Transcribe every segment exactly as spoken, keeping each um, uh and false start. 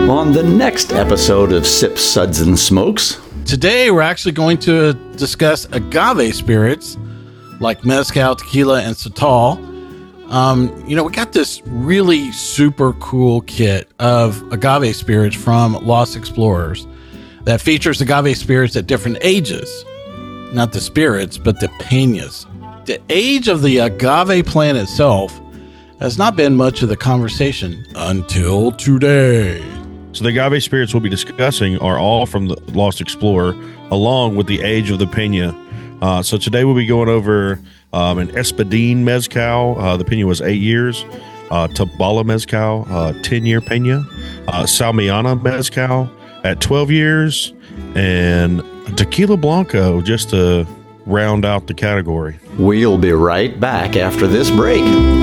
on the next episode of Sips, Suds, and Smokes. Today, we're actually going to discuss agave spirits like mezcal, tequila, and sotol. Um, you know, we got this really super cool kit of agave spirits from Lost Explorers that features agave spirits at different ages. Not the spirits, but the peñas. The age of the agave plant itself has not been much of the conversation until today. So the agave spirits we'll be discussing are all from the Lost Explorer, along with the age of the peña. Uh, so today we'll be going over um, an Espadín mezcal. Uh, the peña was eight years. Uh, Tabala mezcal, uh, ten-year peña. Uh, Salmiana mezcal at twelve years. And Tequila Blanco, just to round out the category. We'll be right back after this break.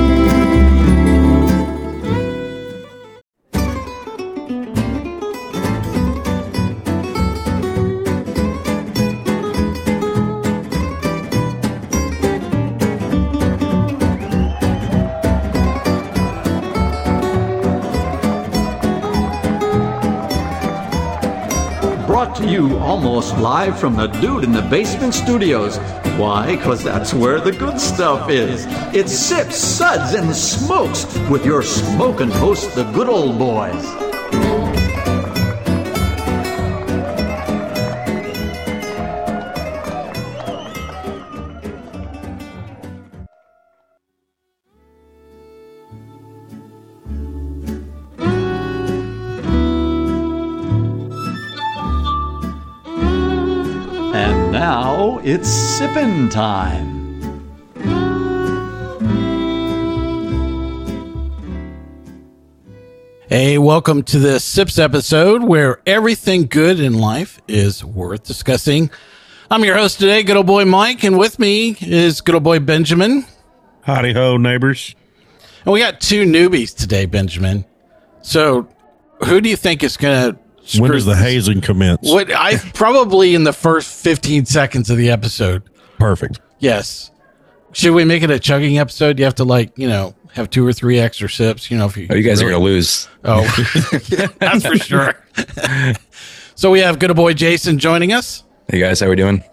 Brought to you almost live from the Dude in the Basement Studios. Why? Because that's where the good stuff is. It's Sips, Suds, and Smokes with your smoking host, the good old boys. And now it's sippin' time. Hey, welcome to the Sips episode where everything good in life is worth discussing. I'm your host today, good old boy Mike, and with me is good old boy Benjamin. Howdy ho, neighbors. And we got two newbies today, Benjamin. So who do you think is going to When does the hazing commence? What I probably in the first fifteen seconds of the episode. Perfect. Yes. Should we make it a chugging episode? You have to, like, you know, have two or three extra sips. You know, if you. Oh, you guys really, are gonna lose. Oh, that's for sure. So we have good old boy Jason joining us. Hey guys, how we doing?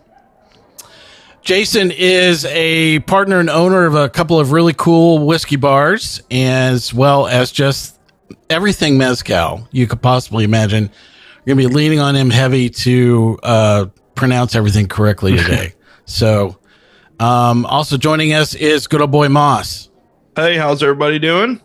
Jason is a partner and owner of a couple of really cool whiskey bars, as well as just everything mezcal you could possibly imagine. You're going to be leaning on him heavy to uh, pronounce everything correctly today. So um, also joining us is good old boy Moss. Hey, how's everybody doing?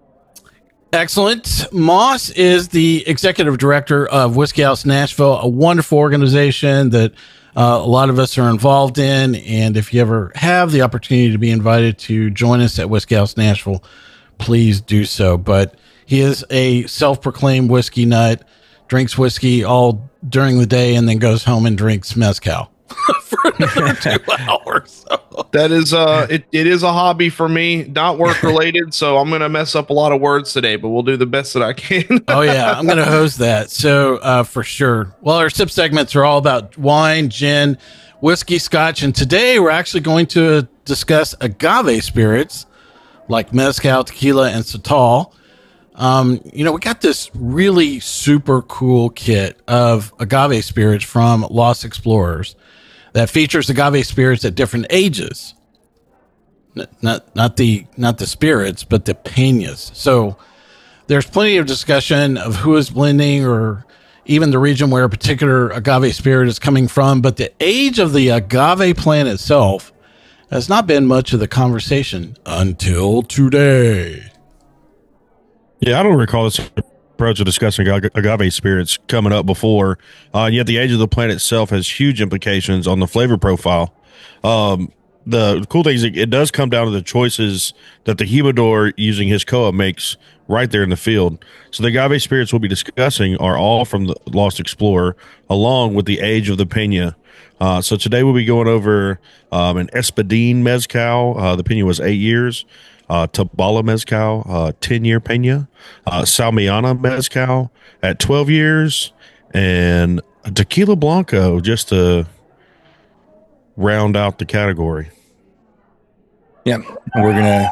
Excellent. Moss is the executive director of Whiskey House Nashville, a wonderful organization that uh, a lot of us are involved in. And if you ever have the opportunity to be invited to join us at Whiskey House Nashville, please do so. But he is a self-proclaimed whiskey nut, drinks whiskey all during the day, and then goes home and drinks mezcal for another two hours. So. That is uh it, it is a hobby for me, not work related, so I'm gonna mess up a lot of words today, but we'll do the best that I can. Oh yeah, I'm gonna host that. So uh for sure. Well, our sip segments are all about wine, gin, whiskey, scotch, and today we're actually going to discuss agave spirits like mezcal, tequila, and sotol. Um, you know, we got this really super cool kit of agave spirits from Lost Explorers that features agave spirits at different ages. N- not not the not the spirits, but the peñas. So there's plenty of discussion of who is blending or even the region where a particular agave spirit is coming from, but the age of the agave plant itself has not been much of the conversation until today. Yeah, I don't recall this approach of discussing agave spirits coming up before. Uh, and yet the age of the plant itself has huge implications on the flavor profile. Um, the cool thing is it, it does come down to the choices that the humidor using his C O A makes right there in the field. So the agave spirits we'll be discussing are all from the Lost Explorer, along with the age of the peña. Uh, so today we'll be going over um, an Espadín mezcal. Uh, the peña was eight years. Uh, Tabala mezcal, uh, ten-year peña. Uh, Salmiana mezcal at twelve years. And Tequila Blanco, just to round out the category. Yeah, we're gonna.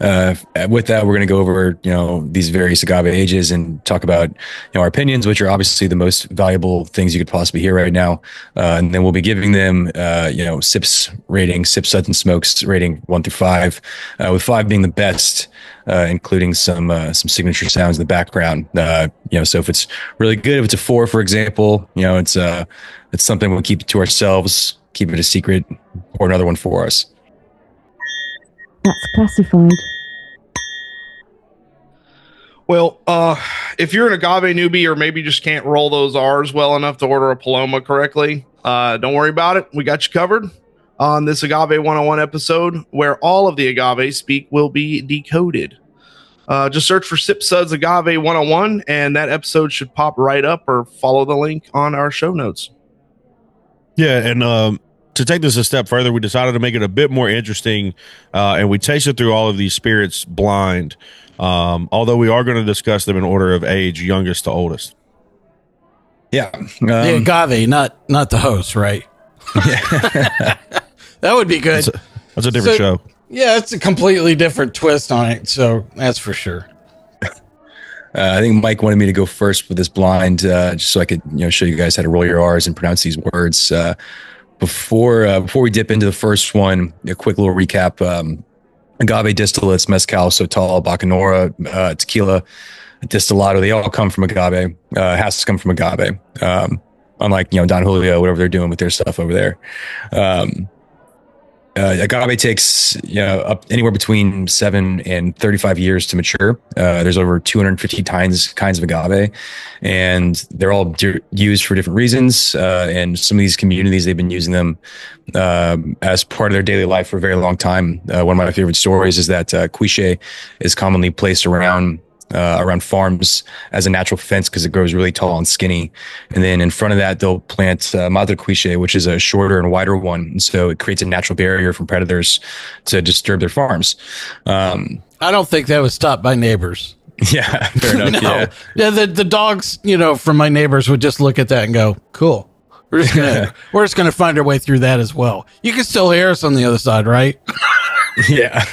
uh, with that, we're going to go over, you know, these various agave ages and talk about, you know, our opinions, which are obviously the most valuable things you could possibly hear right now. Uh, and then we'll be giving them, uh, you know, sips rating, Sips, Suds, and Smokes rating one through five, uh, with five being the best, uh, including some uh, some signature sounds in the background. Uh, you know, so if it's really good, if it's a four, for example, you know, it's uh, it's something we'll keep it to ourselves, keep it a secret, or another one for us. That's classified. Well, uh, if you're an agave newbie or maybe just can't roll those R's well enough to order a Paloma correctly, uh, don't worry about it. We got you covered on this Agave one oh one episode, where all of the agave speak will be decoded. Uh, just search for Sips, Suds Agave one oh one, and that episode should pop right up, or follow the link on our show notes. Yeah, and um, to take this a step further, we decided to make it a bit more interesting, uh, and we tasted through all of these spirits blind. Um, although we are going to discuss them in order of age, youngest to oldest. Yeah, um, the agave, not not the host, right? Yeah. That would be good. That's a, that's a different So- show. Yeah, it's a completely different twist on it, so that's for sure. Uh, I think Mike wanted me to go first with this blind, uh, just so I could, you know, show you guys how to roll your R's and pronounce these words. Uh, before uh, before we dip into the first one, a quick little recap. Um, agave distillates, mezcal, Sotol, Bacanora, uh, tequila, distillado, they all come from agave. Uh, has to come from agave. Um, unlike, you know, Don Julio, whatever they're doing with their stuff over there. Um, Uh, agave takes, you know, up anywhere between seven and thirty-five years to mature. Uh, there's over two hundred fifty kinds kinds of agave, and they're all di- used for different reasons. Uh, and some of these communities, they've been using them um, as part of their daily life for a very long time. Uh, one of my favorite stories is that uh, quiche is commonly placed around uh, around farms as a natural fence because it grows really tall and skinny. And then in front of that, they'll plant uh, madre quiche, which is a shorter and wider one. And so it creates a natural barrier from predators to disturb their farms. Um, I don't think that was stopped by neighbors. yeah, fair enough. No. Yeah. Yeah, the, the dogs, you know, from my neighbors would just look at that and go, cool. We're just gonna we're just gonna find our way through that as well. You can still hear us on the other side, right? Yeah.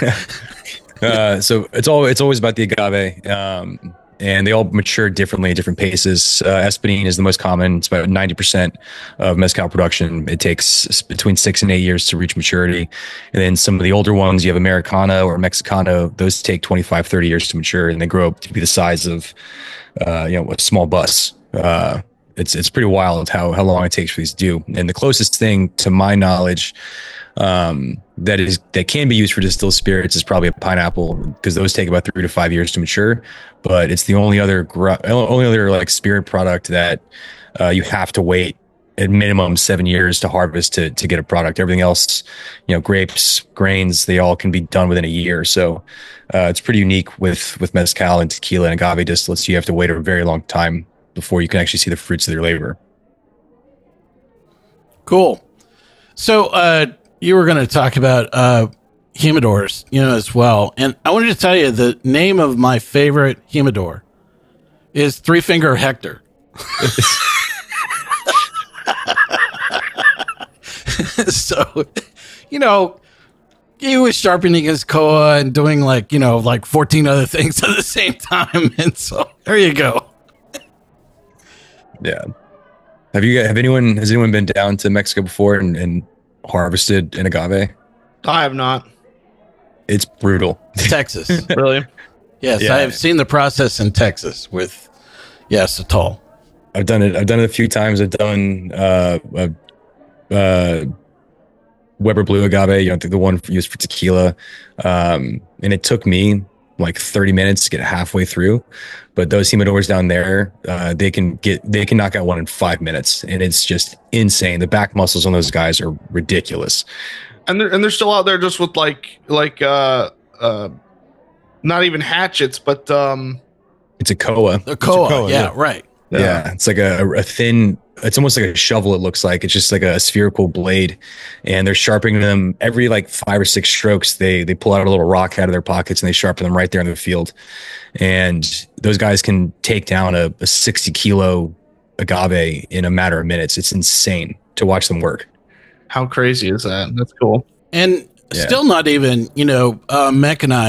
uh, so it's all it's always about the agave, um, and they all mature differently at different paces. Uh, Espadín is the most common. It's about ninety percent of mezcal production. It takes s- between six and eight years to reach maturity. And then some of the older ones, you have Americano or Mexicano. Those take twenty-five, thirty years to mature, and they grow up to be the size of, uh, you know, a small bus. Uh, it's it's pretty wild how how long it takes for these to do. And the closest thing, to my knowledge, um, that is that can be used for distilled spirits is probably a pineapple, because those take about three to five years to mature. But it's the only other gr- only other like spirit product that uh, you have to wait at minimum seven years to harvest to to get a product. Everything else, you know, grapes, grains, they all can be done within a year. So uh, it's pretty unique with with mezcal and tequila and agave distillates. You have to wait a very long time before you can actually see the fruits of their labor. Cool. So uh, you were going to talk about uh, humidors, you know, as well. And I wanted to tell you the name of my favorite humidor is Three Finger Hector. So, you know, he was sharpening his koa and doing like, you know, like fourteen other things at the same time. And so there you go. Yeah. Have you have anyone has anyone been down to Mexico before and, and harvested an agave? I have not. It's brutal. Texas. Really? Yes, Yeah. I have seen the process in Texas with, yes, a tall. I've done it. I've done it a few times. I've done uh, uh, uh, Weber Blue agave, you know, the one used for tequila, um, and it took me like thirty minutes to get halfway through. But those humidors down there, uh, they can get they can knock out one in five minutes, and it's just insane. The back muscles on those guys are ridiculous. And they're and they're still out there just with like like uh uh not even hatchets, but um It's a koa. The koa, koa, yeah, yeah. right. Yeah, it's like a, a thin, it's almost like a shovel, it looks like. It's just like a spherical blade. And they're sharpening them every like five or six strokes. They they pull out a little rock out of their pockets and they sharpen them right there in the field. And those guys can take down a, a sixty kilo agave in a matter of minutes. It's insane to watch them work. how crazy is that? That's cool. And Yeah. still not even, you know, uh, mechanized,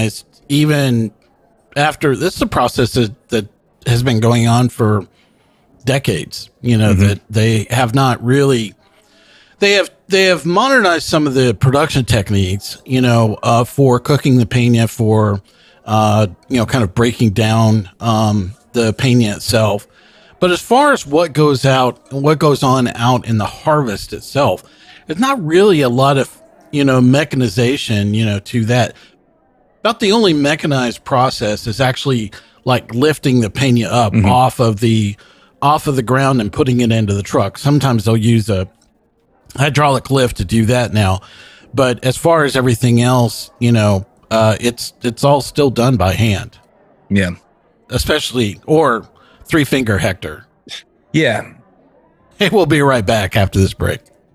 even after this is a process that, that has been going on for decades, you know, mm-hmm. that they have not really, they have, they have modernized some of the production techniques, you know, uh, for cooking the piña, for, uh, you know, kind of breaking down, um, the piña itself. But as far as what goes out, what goes on out in the harvest itself, there's not really a lot of, you know, mechanization, you know, to that. About the only mechanized process is actually like lifting the piña up mm-hmm. off of the, off of the ground and putting it into the truck. Sometimes they'll use a hydraulic lift to do that now. But as far as everything else, you know, uh, it's, it's all still done by hand. Yeah. Especially, or three finger Hector. Yeah. Hey, we'll be right back after this break.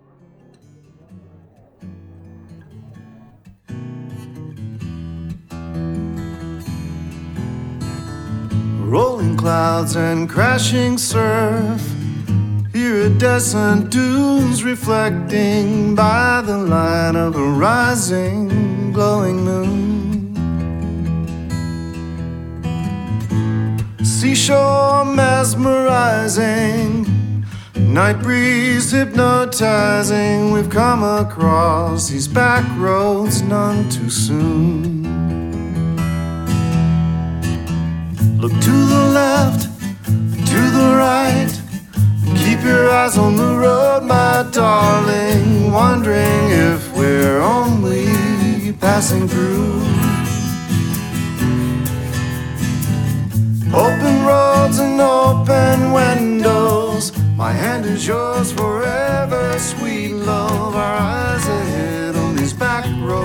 Rolling clouds and crashing surf, iridescent dunes reflecting by the light of a rising, glowing moon. Seashore mesmerizing, night breeze hypnotizing. We've come across these back roads none too soon. Look to the left, to the right. Keep your eyes on the road, my darling. Wondering if we're only passing through. Open roads and open windows. My hand is yours forever, sweet love. Our eyes ahead on these back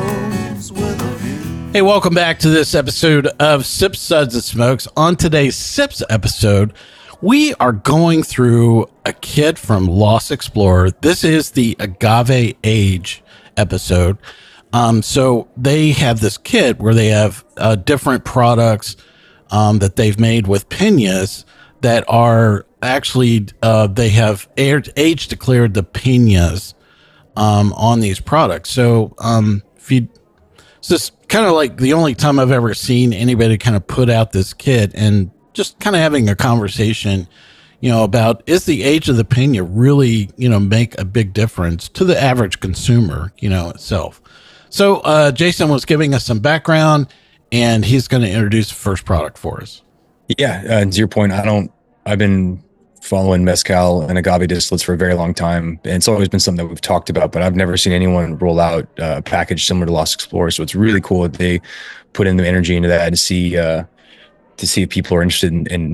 roads with a view. Hey, welcome back to this episode of Sips, Suds, and Smokes. On today's Sips episode, we are going through a kit from Lost Explorer. This is the Agave Age episode. Um, so they have this kit where they have uh, different products um, that they've made with piñas that are actually, uh, they have age declared the piñas um, on these products. So um, if you, it's just kind of like the only time I've ever seen anybody kind of put out this kit and just kind of having a conversation, you know, about is the age of the piña really, you know, make a big difference to the average consumer, you know, itself. So uh, Jason was giving us some background and he's going to introduce the first product for us. Yeah. Uh, to your point, I don't, I've been following mezcal and agave distillates for a very long time. And it's always been something that we've talked about, but I've never seen anyone roll out a package similar to Lost Explorer. So it's really cool that they put in the energy into that to see, uh, to see if people are interested in, in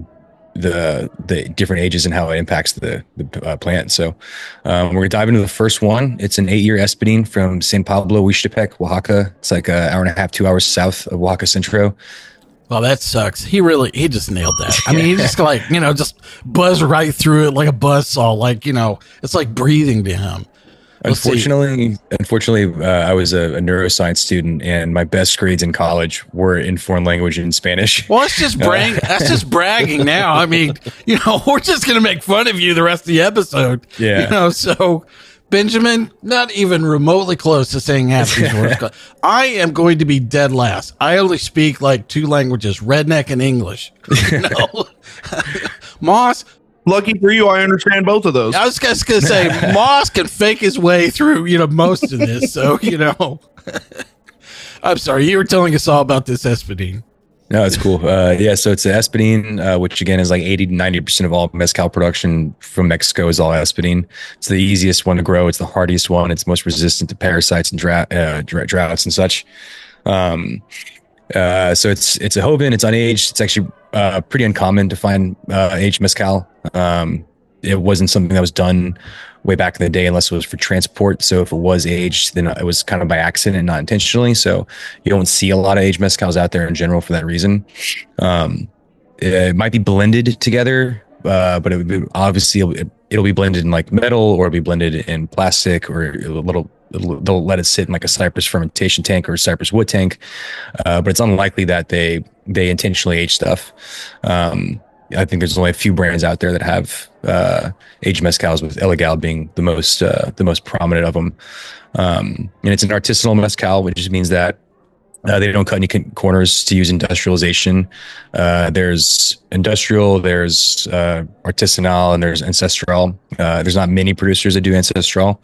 the the different ages and how it impacts the, the uh, plant. So um, we're gonna dive into the first one. It's an eight-year Espadín from San Pablo, Huixtepec, Oaxaca. It's like an hour and a half, two hours south of Oaxaca Centro. Well, that sucks. He really, he just nailed that. I mean, he just like, you know, just buzzed right through it like a buzzsaw. Like, you know, it's like breathing to him. Let's Unfortunately, see. unfortunately, uh, I was a, a neuroscience student, and my best grades in college were in foreign language and Spanish. Well, that's just brag. That's just bragging now. I mean, you know, we're just gonna make fun of you the rest of the episode. Yeah. You know, so Benjamin, not even remotely close to saying half these words. I am going to be dead last. I only speak like two languages, redneck and English. You know? Moss. Lucky for you, I understand both of those. I was just going to say, Moss can fake his way through, you know, most of this. So, you know, I'm sorry. You were telling us all about this Espadín. No, it's cool. Uh, yeah, so it's an Espadín, uh, which again is like eighty to ninety percent of all mezcal production from Mexico is all Espadín. It's the easiest one to grow. It's the hardiest one. It's most resistant to parasites and drought, uh, droughts and such. Um, uh, so it's it's a Joven. It's unaged. It's actually uh, pretty uncommon to find uh, aged mezcal. Um, it wasn't something that was done way back in the day unless it was for transport. So if it was aged, then it was kind of by accident and not intentionally. So you don't see a lot of aged mezcals out there in general for that reason. Um, it might be blended together, uh, but it would be, obviously it'll, it'll be blended in like metal, or it'll be blended in plastic, or a little, they'll let it sit in like a cypress fermentation tank or a cypress wood tank. Uh, but it's unlikely that they, they intentionally age stuff. Um, I think there's only a few brands out there that have uh, aged mezcals, with Ilegal being the most uh, the most prominent of them. Um, and it's an artisanal mezcal, which just means that Uh, they don't cut any con- corners to use industrialization. Uh, there's industrial, there's uh, artisanal, and there's ancestral. Uh, there's not many producers that do ancestral.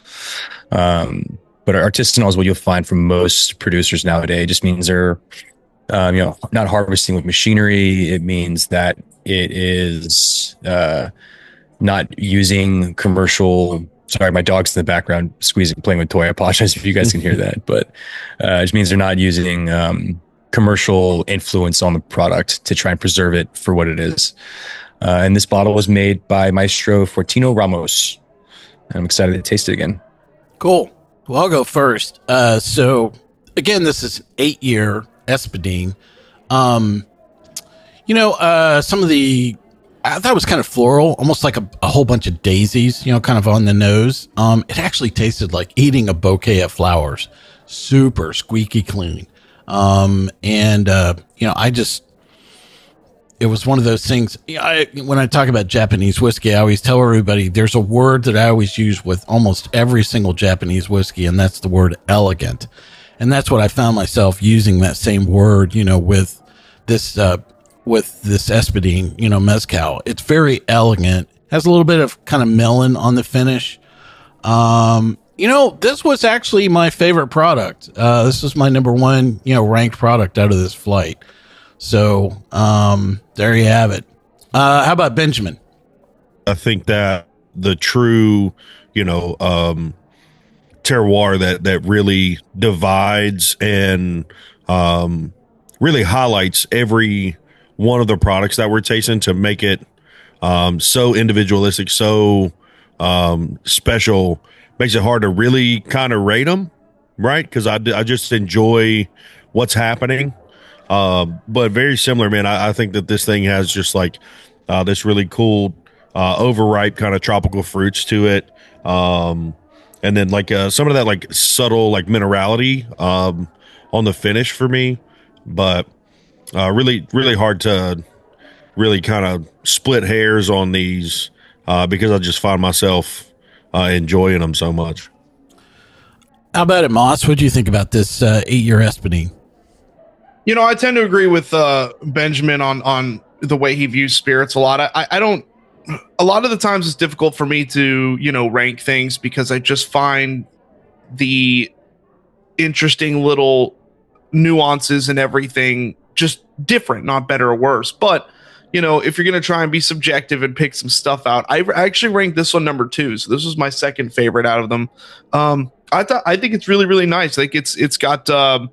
Um, but artisanal is what you'll find from most producers nowadays. It just means they're um, you know, not harvesting with machinery. It means that it is uh, not using commercial. Sorry, my dog's in the background squeezing, playing with toy. I apologize if you guys can hear that, but uh, it just means they're not using um, commercial influence on the product to try and preserve it for what it is. Uh, and this bottle was made by Maestro Fortino Ramos. I'm excited to taste it again. Cool. Well, I'll go first. Uh, so again, this is eight year Espadin. Um, you know, uh, some of the, I thought it was kind of floral, almost like a, a whole bunch of daisies, you know, kind of on the nose. Um, it actually tasted like eating a bouquet of flowers. Super squeaky clean. Um, and, uh, you know, I just, it was one of those things. I, when I talk about Japanese whiskey, I always tell everybody there's a word that I always use with almost every single Japanese whiskey, and that's the word elegant. And that's what I found myself using, that same word, you know, with this, uh, with this Espadin, you know, mezcal. It's very elegant, has a little bit of kind of melon on the finish. Um, you know, this was actually my favorite product. Uh, this was my number one, you know, ranked product out of this flight. So, um, there you have it. Uh, how about Benjamin? I think that the true, you know, um, terroir that, that really divides and, um, really highlights every one of the products that we're tasting to make it um, so individualistic, so um, special, makes it hard to really kind of rate them, right? Because I, I just enjoy what's happening. Uh, but very similar, man. I, I think that this thing has just like uh, this really cool uh, overripe kind of tropical fruits to it. Um, and then like uh, some of that like subtle like minerality um, on the finish for me. But Uh, really, really hard to really kind of split hairs on these uh, because I just find myself uh, enjoying them so much. How about it, Moss? What do you think about this uh, eight-year Espadin? You know, I tend to agree with uh, Benjamin on on the way he views spirits a lot. I, I don't. A lot of the times, it's difficult for me to you know rank things because I just find the interesting little nuances and everything just different, not better or worse. But you know, if you're going to try and be subjective and pick some stuff out, I actually ranked this one number two. So this was my second favorite out of them. Um, I thought, I think it's really, really nice. Like it's, it's got, um,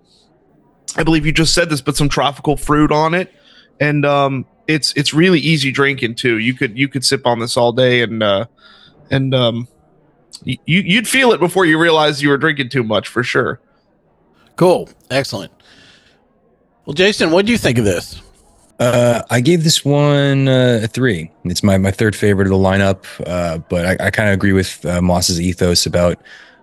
I believe you just said this, but some tropical fruit on it. And, um, it's, it's really easy drinking too. You could, you could sip on this all day and, uh, and, um, you, you'd feel it before you realize you were drinking too much for sure. Cool. Excellent. Well, Jason, what do you think of this? Uh, I gave this one uh, a three. It's my, my third favorite of the lineup, uh, but I, I kind of agree with uh, Moss's ethos about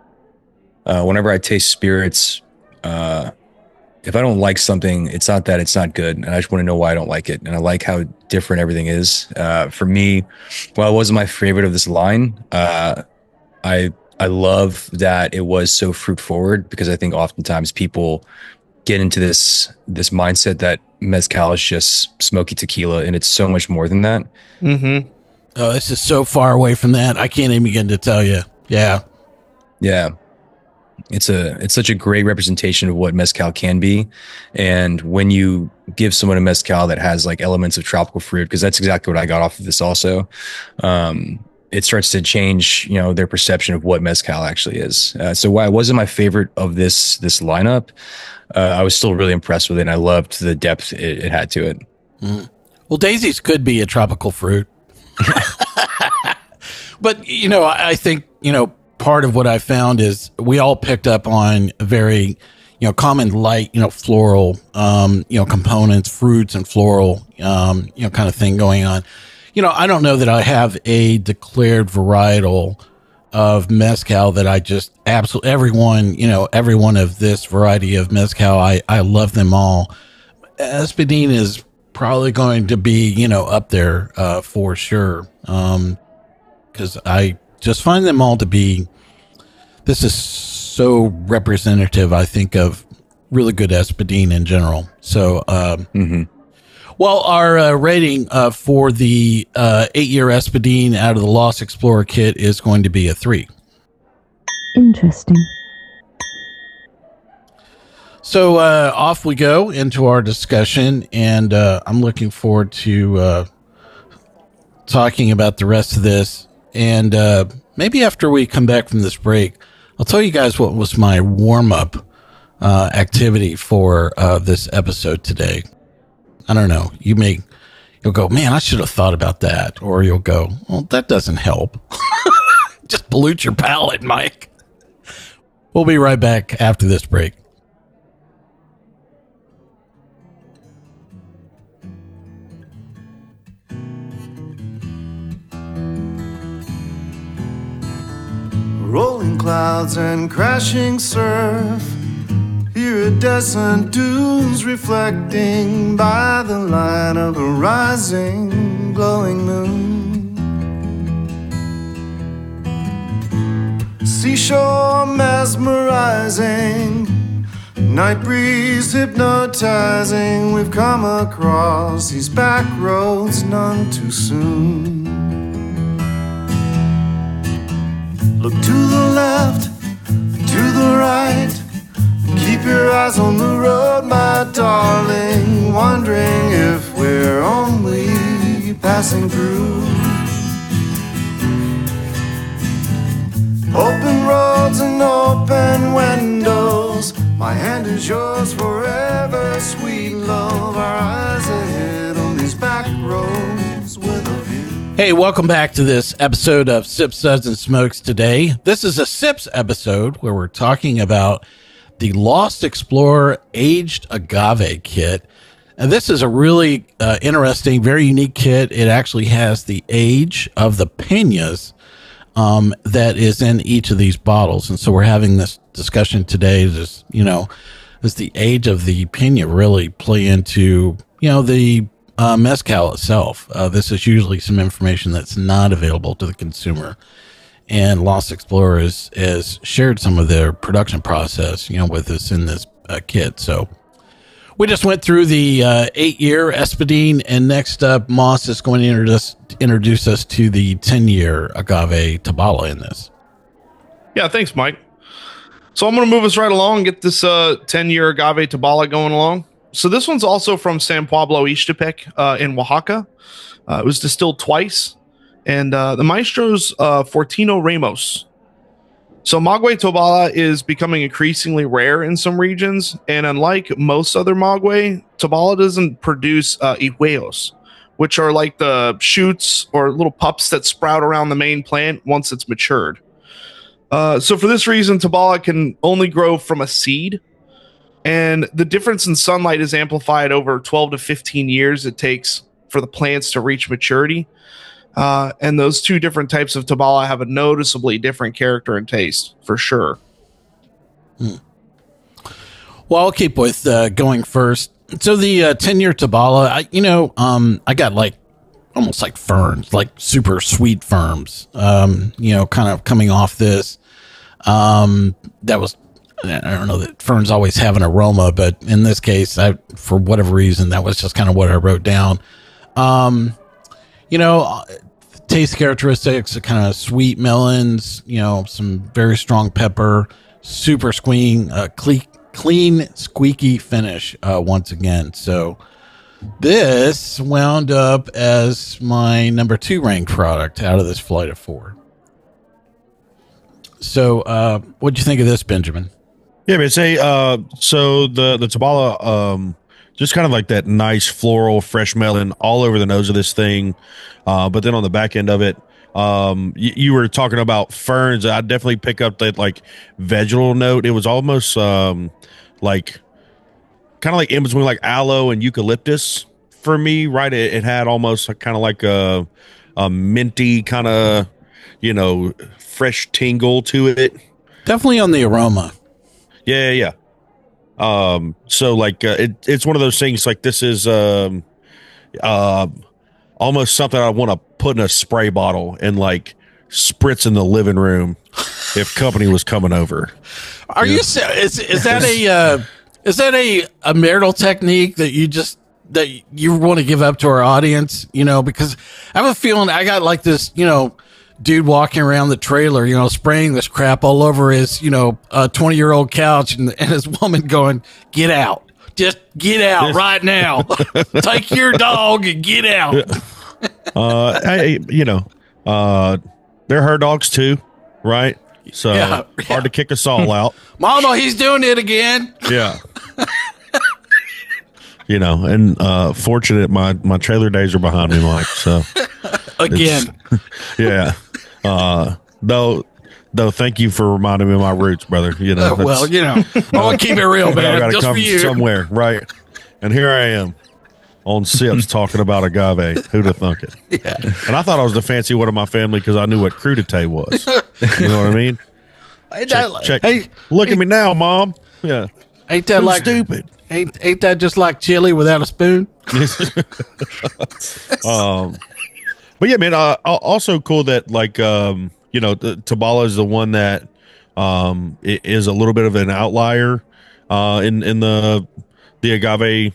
uh, whenever I taste spirits, uh, if I don't like something, it's not that it's not good, and I just want to know why I don't like it. And I like how different everything is. Uh, for me, while it wasn't my favorite of this line, uh, I I love that it was so fruit forward, because I think oftentimes people get into this this mindset that mezcal is just smoky tequila, and it's so much more than that. Mm-hmm. Oh, this is so far away from that. I can't even begin to tell you. Yeah. Yeah. It's a it's such a great representation of what mezcal can be. And when you give someone a mezcal that has like elements of tropical fruit, because that's exactly what I got off of this also, um, it starts to change, you know, their perception of what mezcal actually is. Uh, so while it wasn't my favorite of this this lineup, uh, I was still really impressed with it, and I loved the depth it, it had to it. Mm. Well, daisies could be a tropical fruit. But, you know, I, I think, you know, part of what I found is we all picked up on a very, you know, common light, you know, floral, um, you know, components, fruits and floral, um, you know, kind of thing going on. You know, I don't know that I have a declared varietal of mezcal that I just absolutely, everyone, you know, every one of this variety of mezcal, I, I love them all. Espadin is probably going to be, you know, up there uh, for sure. Um, because I just find them all to be, this is so representative, I think, of really good Espadine in general. So, um, Mm-hmm. well, our uh, rating uh, for the uh, eight-year Espadine out of the Lost Explorer kit is going to be a three. Interesting. So uh, off we go into our discussion, and uh, I'm looking forward to uh, talking about the rest of this. And uh, maybe after we come back from this break, I'll tell you guys what was my warm-up uh, activity for uh, this episode today. I don't know. You may, you'll go, man, I should have thought about that. Or you'll go, well, that doesn't help. Just pollute your palate, Mike. We'll be right back after this break. Rolling clouds and crashing surf. Iridescent dunes reflecting by the light of the rising, glowing moon. Seashore mesmerizing, night breeze hypnotizing. We've come across these back roads none too soon. Look to the left, to the right. Keep your eyes on the road, my darling. Wondering if we're only passing through. Open roads and open windows. My hand is yours forever, sweet love. Our eyes ahead on these back roads with a view. Hey, welcome back to this episode of Sips, Suds, and Smokes today. This is a Sips episode where we're talking about the Lost Explorer Aged Agave Kit. And this is a really uh, interesting, very unique kit. It actually has the age of the peñas um, that is in each of these bottles. And so we're having this discussion today. Just, you know, does the age of the peña really play into, you know, the Uh, mezcal itself? Uh, this is usually some information that's not available to the consumer, and Lost Explorer has, has shared some of their production process, you know, with us in this uh, kit. So we just went through the uh, eight-year Espadine, and next up, Moss is going to introduce introduce us to the ten-year Agave Tabala in this. Yeah, thanks, Mike. So I'm going to move us right along and get this uh, ten-year Agave Tabala going along. So this one's also from San Pablo Ixtepec uh, in Oaxaca. Uh, it was distilled twice. And uh, the maestro's uh, Fortino Ramos. So Maguey Tabala is becoming increasingly rare in some regions. And unlike most other Maguey, Tabala doesn't produce uh, hijuelos, which are like the shoots or little pups that sprout around the main plant once it's matured. Uh, so for this reason, Tabala can only grow from a seed. And the difference in sunlight is amplified over twelve to fifteen years it takes for the plants to reach maturity. Uh, and those two different types of Tabala have a noticeably different character and taste, for sure. Hmm. Well, I'll keep with uh, going first. So the uh, ten-year Tabala, I, you know, um, I got like almost like ferns, like super sweet ferns, um, you know, kind of coming off this. Um, that was... I don't know that ferns always have an aroma, but in this case, I, for whatever reason, that was just kind of what I wrote down. Um, you know, taste characteristics, kind of sweet melons, you know, some very strong pepper, super squeaking, uh, clean, clean, squeaky finish uh, once again. So this wound up as my number two ranked product out of this flight of four. So uh, what'd you think of this, Benjamin? Yeah, but say uh, so the the Tabala, um, just kind of like that nice floral, fresh melon all over the nose of this thing, uh, but then on the back end of it, um, you, you were talking about ferns. I definitely pick up that like vegetal note. It was almost um, like kind of like in between like aloe and eucalyptus for me, right? It, it had almost kind of like a, a minty kind of, you know, fresh tingle to it. Definitely on the aroma. Yeah, yeah. Um, so like uh, it, it's one of those things. Like this is um, uh, almost something I want to put in a spray bottle and like spritz in the living room if company was coming over. Are you? you is is that a uh, Is that a, a marital technique that you just that you want to give up to our audience? You know, because I have a feeling I got like this, you know, dude walking around the trailer, you know, spraying this crap all over his, you know, uh, twenty year old couch, and, and his woman going, "Get out, just get out right now, take your dog and get out." uh, hey, you know, uh, they're her dogs too, right? So Yeah, yeah. hard to kick us all out. Mama, he's doing it again. Yeah. You know, and uh fortunate my my trailer days are behind me, Mike. So Again. yeah. Uh though though thank you for reminding me of my roots, brother. You know, Uh, well, you know, I want to keep it real, I man, gotta just come for you. somewhere, right? And here I am on Sips talking about agave. Who'd have thunk it? Yeah. And I thought I was the fancy one of my family because I knew what crudité was. You know what I mean? Ain't Check, that, check. Hey, Look at me now, Mom. Yeah. ain't that Who's like stupid? Ain't, ain't that just like chili without a spoon? um, but yeah, man. Uh, al- also cool that like um, you know, the, Tabala is the one that um i- is a little bit of an outlier uh in in the the agave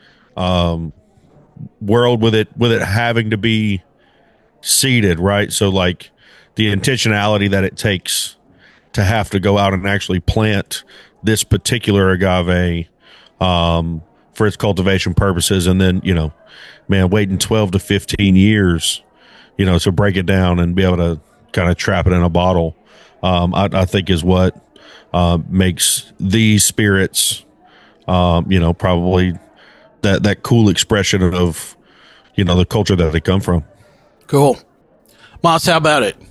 um world with it with it having to be seeded, right? So like the intentionality that it takes to have to go out and actually plant this particular agave um, for its cultivation purposes. And then, you know, man, waiting twelve to fifteen years, you know, to break it down and be able to kind of trap it in a bottle, um, I, I think is what uh, makes these spirits, um, you know, probably that, that cool expression of, you know, the culture that they come from. Cool. Moss, how about it?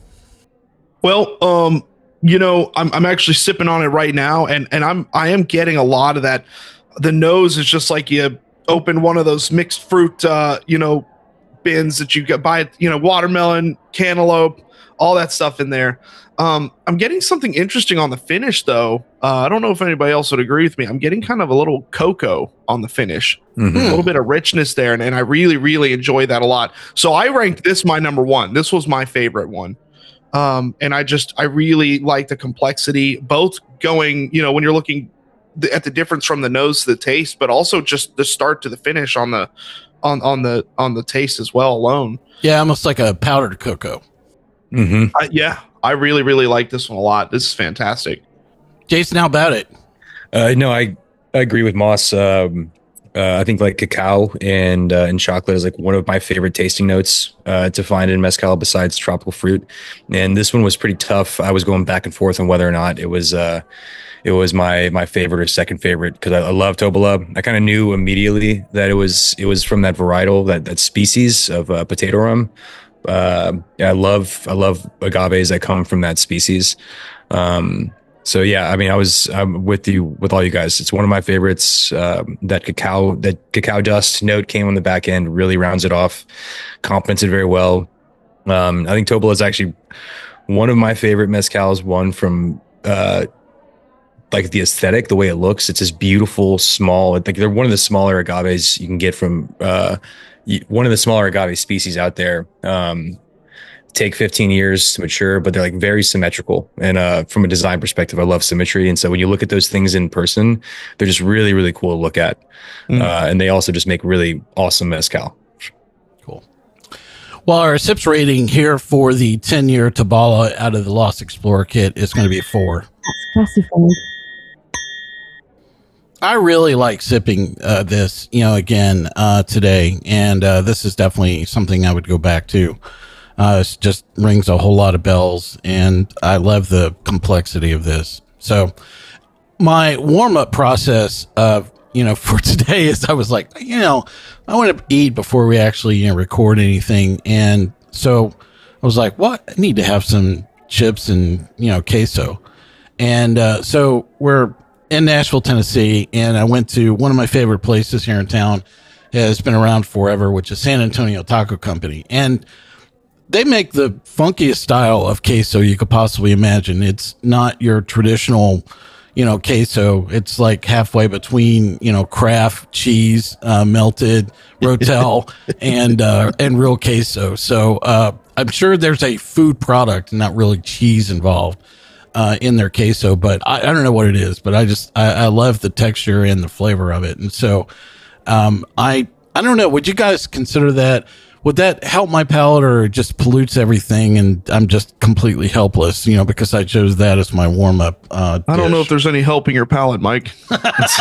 Well, um, you know, I'm I'm actually sipping on it right now, and and I'm I am getting a lot of that. The nose is just like you open one of those mixed fruit, uh, you know, bins that you get buy, you know, watermelon, cantaloupe, all that stuff in there. Um, I'm getting something interesting on the finish, though. Uh, I don't know if anybody else would agree with me. I'm getting kind of a little cocoa on the finish, Mhm. a little bit of richness there, and, and I really, really enjoy that a lot. So I ranked this my number one. This was my favorite one. Um, and I just, I really like the complexity, both going, you know, when you're looking th- at the difference from the nose to the taste, but also just the start to the finish on the, on, on the, on the taste as well alone. Yeah, almost like a powdered cocoa. Mhm. I, yeah, I really, really like this one a lot. This is fantastic. Jason, how about it? Uh, no, I, I agree with Moss. Um, uh, I think like cacao and uh, and chocolate is like one of my favorite tasting notes uh, to find in mezcal besides tropical fruit. And this one was pretty tough. I was going back and forth on whether or not it was uh, it was my my favorite or second favorite because I, I love Tobola. I kind of knew immediately that it was it was from that varietal that that species of uh, potato rum. Uh, I love I love agaves that come from that species. Um, So yeah, I mean, I was I'm with you with all you guys. It's one of my favorites. Um, that cacao, that cacao dust note came on the back end, really rounds it off, complements it very well. Um, I think Tobola is actually one of my favorite mezcals. One from uh, like the aesthetic, the way it looks. It's this beautiful, small. Like they're one of the smaller agaves you can get from uh, one of the smaller agave species out there. Um, take fifteen years to mature, but they're like very symmetrical. And uh, from a design perspective, I love symmetry. And so when you look at those things in person, they're just really, really cool to look at. Mm. Uh, and they also just make really awesome mezcal. Cool. Well, our sips rating here for the ten year Tabala out of the Lost Explorer kit is going to be a four. That's classified. I really like sipping uh, this, you know, again uh, today. And uh, this is definitely something I would go back to. Uh, it just rings a whole lot of bells, and I love the complexity of this. So my warm-up process, uh, you know, for today is I was like, you know, I want to eat before we actually, you know, record anything. And so I was like, what? I need to have some chips and, you know, queso. And uh, so we're in Nashville, Tennessee, and I went to one of my favorite places here in town. It's been around forever, which is San Antonio Taco Company. And they make the funkiest style of queso you could possibly imagine. It's not your traditional, you know, queso. It's like halfway between, you know, Kraft cheese, uh, melted Rotel and, uh, and real queso. So, uh, I'm sure there's a food product and not really cheese involved uh, in their queso, but I, I don't know what it is, but I just, I, I love the texture and the flavor of it. And so, um, I, I don't know. Would you guys consider that? Would that help my palate, or it just pollutes everything and I'm just completely helpless, you know, because I chose that as my warm up? Uh, I don't know dish? if there's any helping your palate, Mike. Well,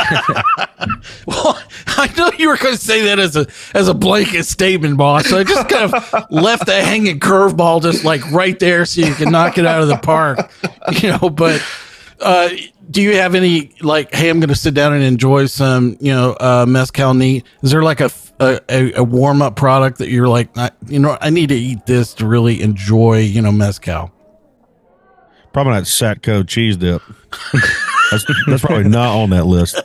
I know you were going to say that as a as a blanket statement, boss. So I just kind of left that hanging curveball just like right there so you can knock it out of the park, you know. But uh, do you have any like, hey, I'm going to sit down and enjoy some, you know, uh, mezcal neat? Is there like a a, a warm up product that you're like, you know, I need to eat this to really enjoy, you know, mezcal? Probably not Satco cheese dip. that's, that's probably not on that list.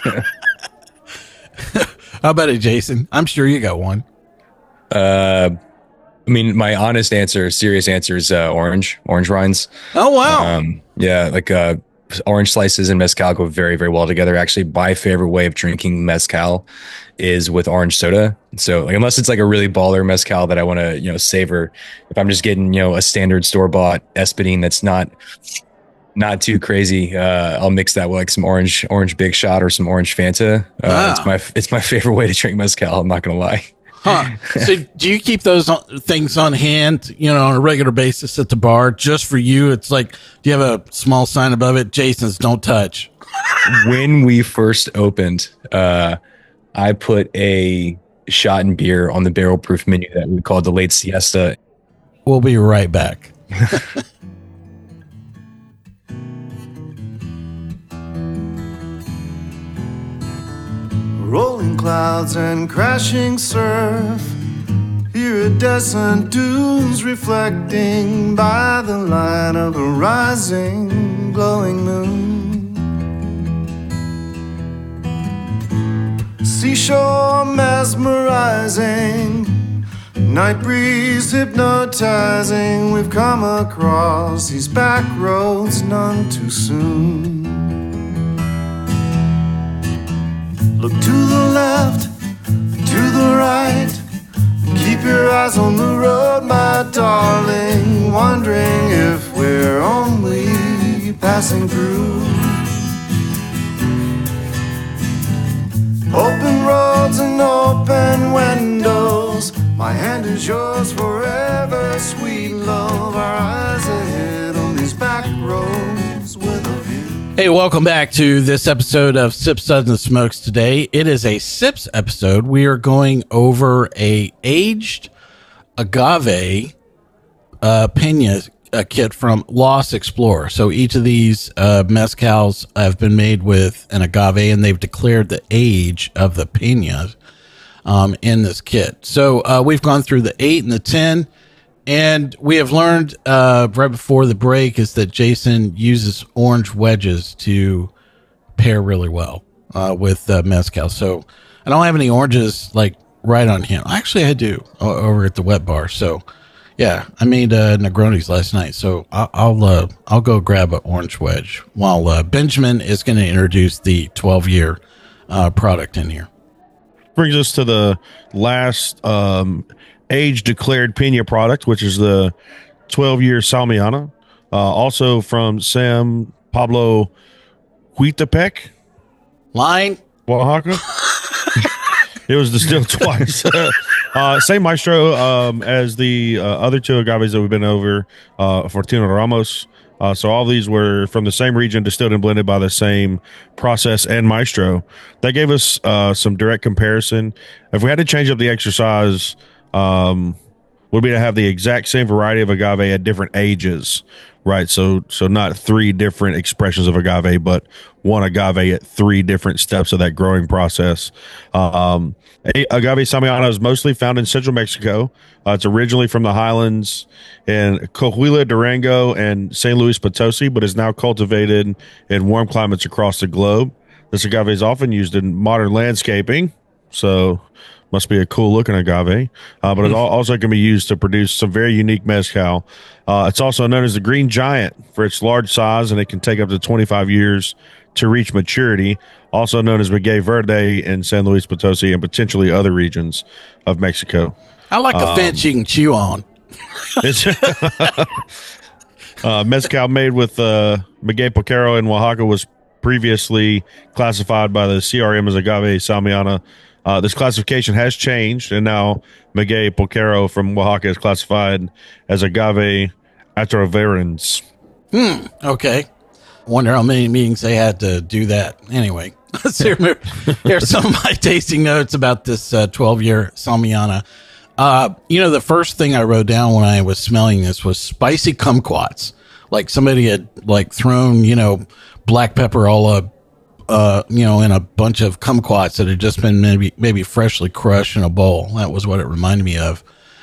How about it, Jason? I'm sure you got one. Uh, I mean, my honest answer, serious answer is uh, orange, orange rinds. Oh, wow. Um, yeah, like uh, orange slices and mezcal go very, very well together. Actually, my favorite way of drinking mezcal is with orange soda. So, like, unless it's like a really baller mezcal that I want to, you know, savor, if I'm just getting, you know, a standard store bought Espadín that's not not too crazy, uh, I'll mix that with like some orange orange Big Shot or some orange Fanta. Uh, Wow. It's my it's my favorite way to drink mezcal. I'm not gonna lie. Huh. So do you keep those on- things on hand, you know, on a regular basis at the bar just for you? It's like, do you have a small sign above it? Jason's don't touch. When we first opened, uh, I put a shot and beer on the barrel proof menu that we called the late siesta. We'll be right back. Rolling clouds and crashing surf. Iridescent dunes reflecting by the light of the rising, glowing moon. Seashore mesmerizing, night breeze hypnotizing. We've come across these back roads none too soon. Look to the left, to the right. Keep your eyes on the road, my darling. Wondering if we're only passing through. Open roads and open windows. My hand is yours forever, sweet love. Our eyes ahead on these back roads with a view. Hey, welcome back to this episode of Sips, Suds, and Smokes. Today, it is a Sips episode. We are going over a aged agave uh, pina uh, kit from Lost Explorer. So each of these uh, mezcals have been made with an agave, and they've declared the age of the pina um, in this kit. So uh, we've gone through the eight and the ten. And we have learned uh, right before the break is that Jason uses orange wedges to pair really well uh, with uh, mezcal. So I don't have any oranges like right on him. Actually, I do o- over at the wet bar. So yeah, I made uh, Negronis last night. So I'll I'll, uh, I'll go grab an orange wedge while uh, Benjamin is going to introduce the twelve year uh, product in here. Brings us to the last um, age declared pina product, which is the twelve year Salmiana, uh, also from San Pablo Huitepec, Line. Oaxaca. It was distilled twice. uh, same maestro um, as the uh, other two agaves that we've been over, uh, Fortuna Ramos. Uh, so all these were from the same region, distilled and blended by the same process and maestro. That gave us uh, some direct comparison. If we had to change up the exercise, um, would be to have the exact same variety of agave at different ages, right? So, so not three different expressions of agave, but one agave at three different steps of that growing process. Um, agave Salmiana is mostly found in central Mexico. Uh, it's originally from the highlands in Coahuila, Durango, and San Luis Potosi, but is now cultivated in warm climates across the globe. This agave is often used in modern landscaping, so must be a cool looking agave, uh, but it also can be used to produce some very unique mezcal. Uh, it's also known as the green giant for its large size, and it can take up to twenty-five years to reach maturity. Also known as Maguey Verde in San Luis Potosi and potentially other regions of Mexico. I like a Um, fence you can chew on. It's uh, mezcal made with uh, Maguey Pulquero in Oaxaca was previously classified by the C R M as agave Samiana. Uh, this classification has changed, and now Maguey Pulquero from Oaxaca is classified as agave Atroverans. Hmm. Okay. Wonder how many meetings they had to do that. Anyway, so here, here's some of my tasting notes about this uh, twelve-year Samiana. Uh, you know, the first thing I wrote down when I was smelling this was spicy kumquats. Like somebody had like thrown, you know, black pepper all up, uh, you know, in a bunch of kumquats that had just been maybe maybe freshly crushed in a bowl. That was what it reminded me of.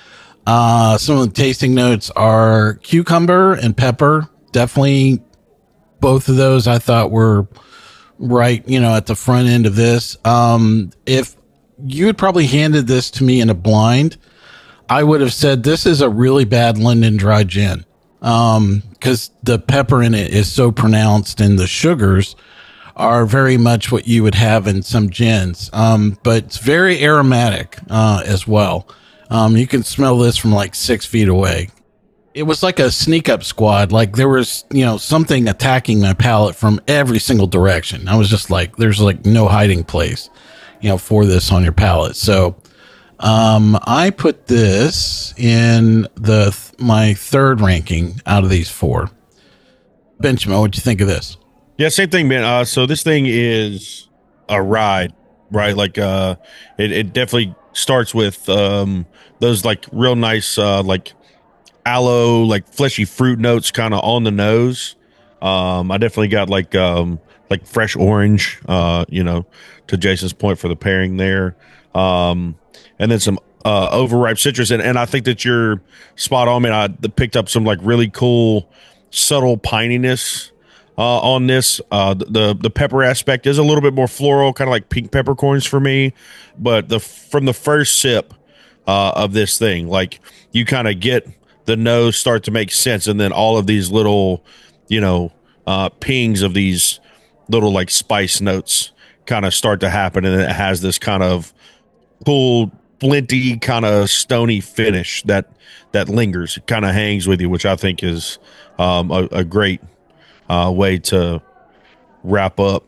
Uh, some of the tasting notes are cucumber and pepper. Definitely both of those I thought were right, you know, at the front end of this. Um, if you had probably handed this to me in a blind, I would have said this is a really bad London dry gin. Um, because the pepper in it is so pronounced and the sugars are very much what you would have in some gins. Um, but it's very aromatic, uh, as well. Um, you can smell this from like six feet away. It was like a sneak up squad. Like there was, you know, something attacking my palate from every single direction. I was just like, there's like no hiding place, you know, for this on your palate. So, Um, I put this in the th- my third ranking out of these four. Benjamin, what'd you think of this? Yeah, same thing, man. Uh, so this thing is a ride, right? Like, uh, it, it definitely starts with um, those like real nice, uh, like aloe, like fleshy fruit notes, kind of on the nose. Um, I definitely got like um, like fresh orange, uh, you know, to Jason's point for the pairing there. Um, and then some uh, overripe citrus. And, and I think that you're spot on, man. I picked up some like really cool, subtle pininess uh, on this. Uh, the the pepper aspect is a little bit more floral, kind of like pink peppercorns for me. But the from the first sip uh, of this thing, like you kind of get the nose start to make sense. And then all of these little, you know, uh, pings of these little like spice notes kind of start to happen. And it has this kind of cool, flinty, kind of stony finish that that lingers. It kind of hangs with you, which I think is um, a, a great uh, way to wrap up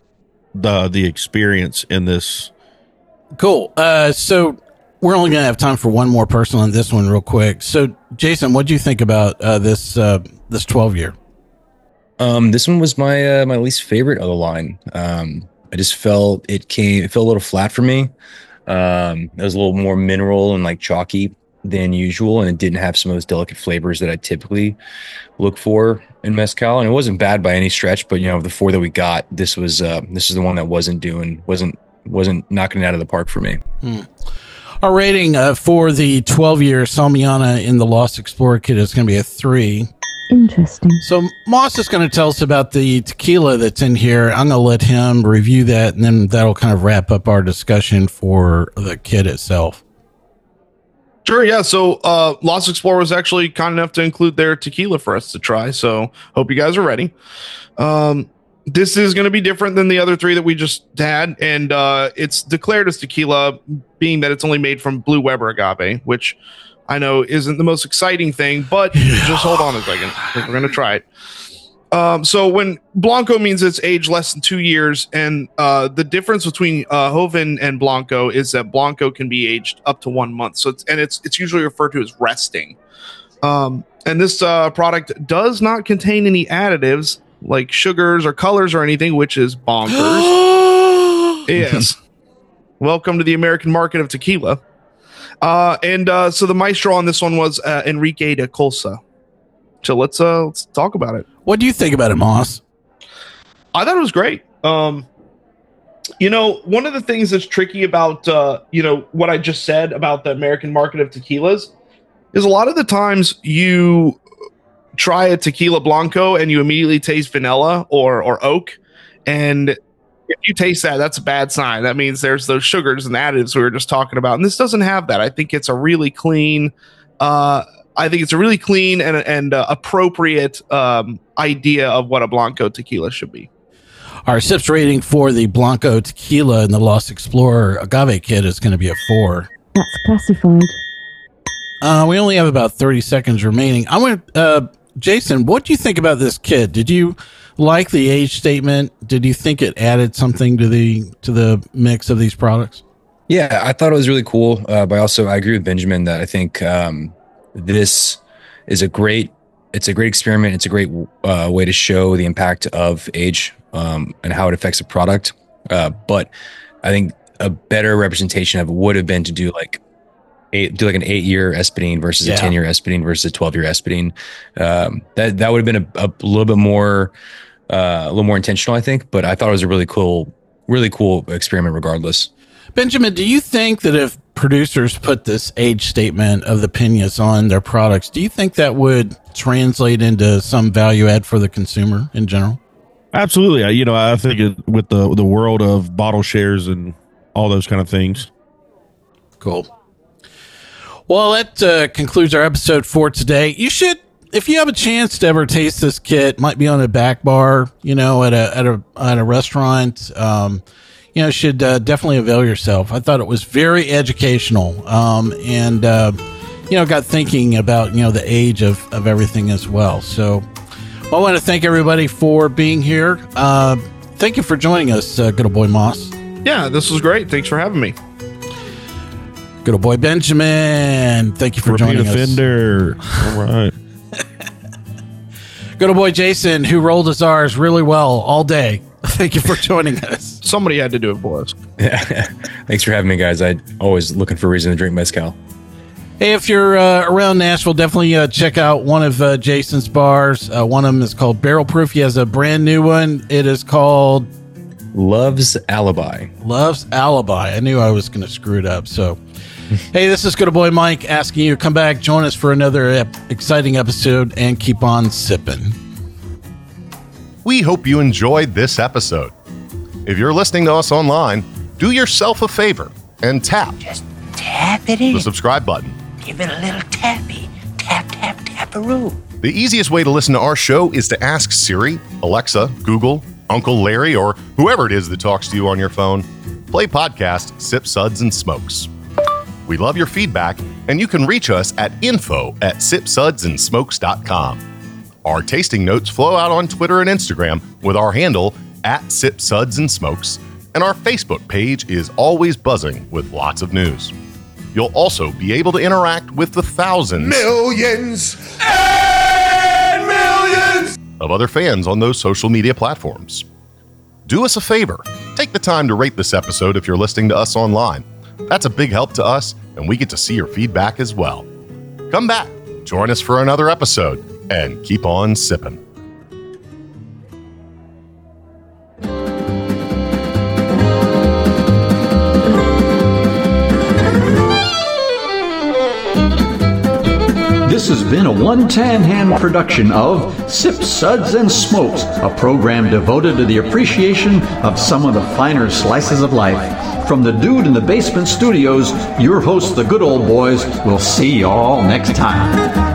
the the experience in this. Cool. Uh, so we're only going to have time for one more person on this one real quick. So Jason, what do you think about uh, this uh, this twelve year? Um, this one was my uh, my least favorite of the line. Um, I just felt it came it felt a little flat for me. Um, it was a little more mineral and like chalky than usual, and it didn't have some of those delicate flavors that I typically look for in mezcal. And it wasn't bad by any stretch, but you know, the four that we got, this was uh, this is the one that wasn't doing wasn't wasn't knocking it out of the park for me. Hmm. Our rating uh, for the twelve year Samiana in the Lost Explorer kit is going to be a three. Interesting. So Moss is going to tell us about the tequila that's in here. I'm going to let him review that, and then that'll kind of wrap up our discussion for the kit itself. Sure, yeah. So uh, Lost Explorer was actually kind enough to include their tequila for us to try. So hope you guys are ready. Um, this is going to be different than the other three that we just had, and uh, it's declared as tequila, being that it's only made from Blue Weber agave, which I know isn't the most exciting thing, but yeah. Just hold on a second. We're going to try it. Um, so when Blanco means it's aged less than two years, and uh, the difference between uh, Joven and Blanco is that Blanco can be aged up to one month. So it's and it's it's usually referred to as resting. Um, and this uh, product does not contain any additives like sugars or colors or anything, which is bonkers. Yes. Welcome to the American market of tequila. Uh, and uh, so the maestro on this one was uh, Enrique de Colsa. So let's uh, let's talk about it. What do you think about it, Moss? I thought it was great. Um, you know, one of the things that's tricky about uh, you know what I just said about the American market of tequilas is a lot of the times you try a tequila blanco and you immediately taste vanilla or or oak, and if you taste that, that's a bad sign. That means there's those sugars and additives we were just talking about. And this doesn't have that. I think it's a really clean, uh, I think it's a really clean and, and uh, appropriate um, idea of what a Blanco tequila should be. Our sips rating for the Blanco tequila in the Lost Explorer agave kit is going to be a four. That's classified. Uh, we only have about thirty seconds remaining. I want, uh, Jason, what do you think about this kit? Did you like the age statement? Did you think it added something to the to the mix of these products? Yeah, I thought it was really cool. Uh, but also, I agree with Benjamin that I think um, this is a great, it's a great experiment. It's a great uh, way to show the impact of age um, and how it affects a product. Uh, but I think a better representation of it would have been to do like eight, do like an eight-year Espadine versus Yeah. a ten-year Espadine versus a twelve-year Espadine. Um, that that would have been a, a little bit more, uh, a little more intentional, I think. But I thought it was a really cool, really cool experiment, regardless. Benjamin, do you think that if producers put this age statement of the piñas on their products, do you think that would translate into some value add for the consumer in general? Absolutely. I, you know, I think it, with the the world of bottle shares and all those kind of things. Cool. Well, that uh, concludes our episode for today. You should, if you have a chance to ever taste this kit, might be on a back bar, you know, at a at a at a restaurant. Um, you know, should uh, definitely avail yourself. I thought it was very educational, um, and uh, you know, got thinking about you know the age of of everything as well. So, well, I want to thank everybody for being here. Uh, thank you for joining us, uh, good old boy Moss. Yeah, this was great. Thanks for having me. Good old boy Benjamin. Thank you for Repeat joining us. offender. All right. Good old boy Jason, who rolled his R's really well all day. Thank you for joining us. Somebody had to do it for us. Yeah. Thanks for having me, guys. I always looking for a reason to drink mezcal. Hey, if you're uh, around Nashville, definitely uh, check out one of uh, Jason's bars. Uh, one of them is called Barrel Proof. He has a brand new one. It is called Love's Alibi. Love's Alibi. I knew I was going to screw it up. So, hey, this is good old boy Mike asking you to come back, join us for another ep- exciting episode, and keep on sipping. We hope you enjoyed this episode. If you're listening to us online, do yourself a favor and tap Just tap it in. the subscribe button. Give it a little tappy. Tap, tap, tap-a-roo. The easiest way to listen to our show is to ask Siri, Alexa, Google, Uncle Larry, or whoever it is that talks to you on your phone. Play podcast Sip Suds and Smokes. We love your feedback, and you can reach us at info at sip suds and smokes dot com. Our tasting notes flow out on Twitter and Instagram with our handle at Sip Suds and Smokes, and our Facebook page is always buzzing with lots of news. You'll also be able to interact with the thousands Millions and millions. of other fans on those social media platforms. Do us a favor. Take the time to rate this episode if you're listening to us online. That's a big help to us, and we get to see your feedback as well. Come back, join us for another episode, and keep on sipping. This has been a One Tan Hand production of Sip Suds and Smokes, a program devoted to the appreciation of some of the finer slices of life. From the Dude in the Basement Studios, your hosts, the Good Old Boys, will see y'all next time.